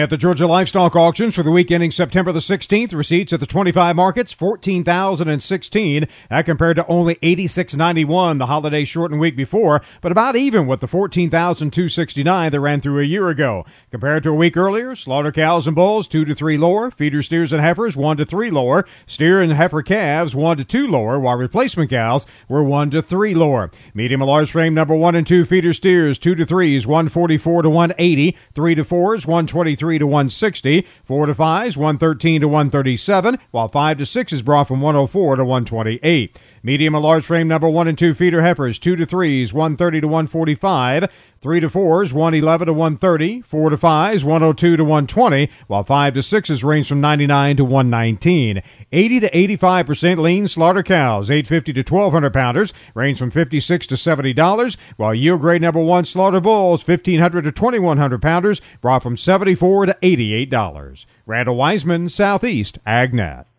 At the Georgia Livestock Auctions for the week ending September the 16th, receipts at the 25 markets, $14,016. That compared to only $86.91 the holiday shortened week before, but about even with the $14,269 that ran through a year ago. Compared to a week earlier, slaughter cows and bulls 2 to 3 lower, feeder steers and heifers 1 to 3 lower, steer and heifer calves 1 to 2 lower, while replacement cows were 1 to 3 lower. Medium and large frame number 1 and 2 feeder steers 2 to 3s 144 to 180, 3 to 4s 123 to 160, 4 to 5s 113 to 137, while 5 to 6s brought from 104 to 128. Medium and large frame number 1 and 2 feeder heifers 2 to 3s 130 to 145, 3 to 4s 111 to 130, 4 to 5s 102 to 120, while 5 to 6s range from 99 to 119. 80 to 85% lean slaughter cows 850 to 1200 pounders range from $56 to $70, while yield grade number 1 slaughter bulls 1500 to 2100 pounders brought from $74 to $88. Randall Wiseman, Southeast AgNet.